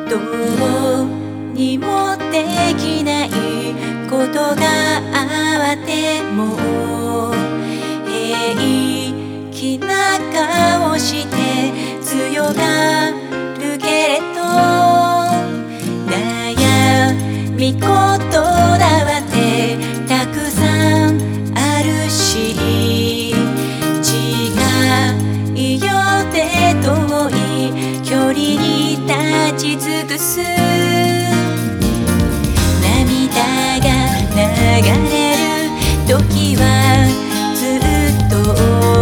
どうにもできないことがあっても平気な顔して強がるけれど悩み事だってたくさんあるし違いようで遠い距離に立ち尽くす涙が流れる時はずっと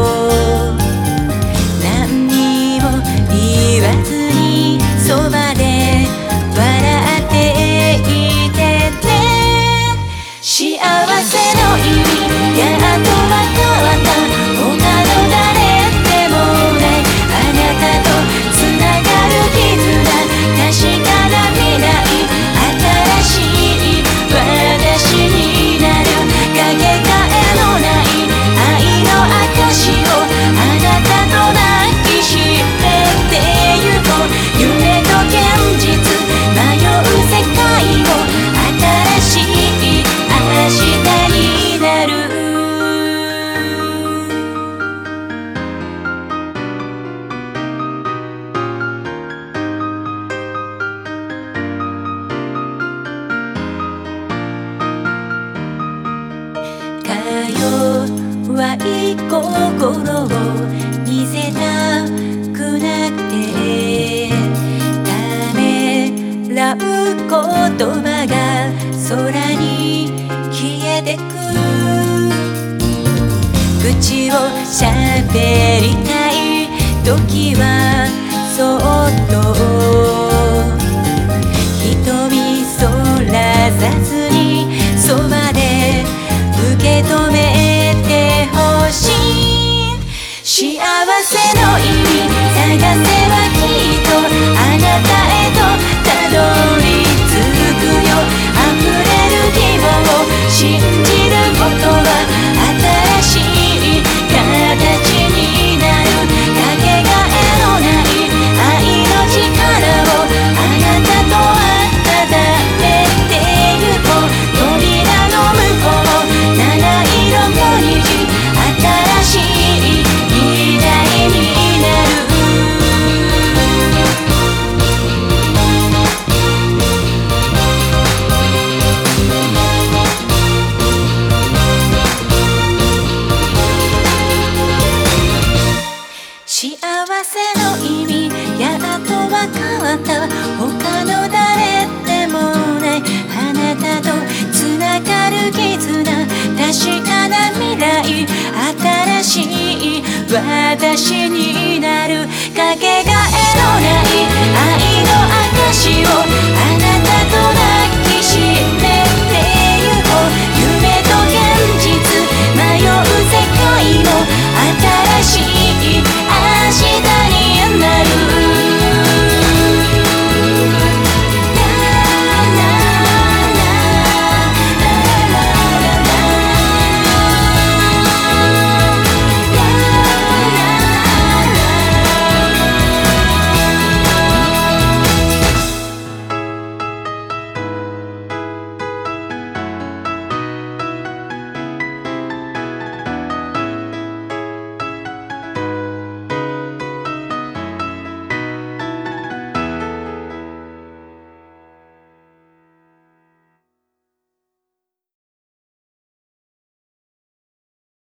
何にも言わずにそばで笑っていてね幸せの意味やっとわかった他の誰でもないあなたとつながる絆確かな未来新しい私になるかけがえのない愛の証をあなたと抱きしめてゆこう夢と現実迷う世界を新しい明日になる弱い心を見せたくなくてためらう言葉が空に消えてく口をしゃべりたい時はそっと瞳そらさずにそばで受け止めてほしい幸せの意味探せばきっとあなたへとたどり着くよ溢れる希望信じることは新しい形になるかけがえのない愛の力をあなたと温めてゆこう扉の向こう七色の虹新しい未来になる幸せの意味やっとわかった他の誰でもないあなたとつながる絆確かな未来新しい私になるかけがえのない愛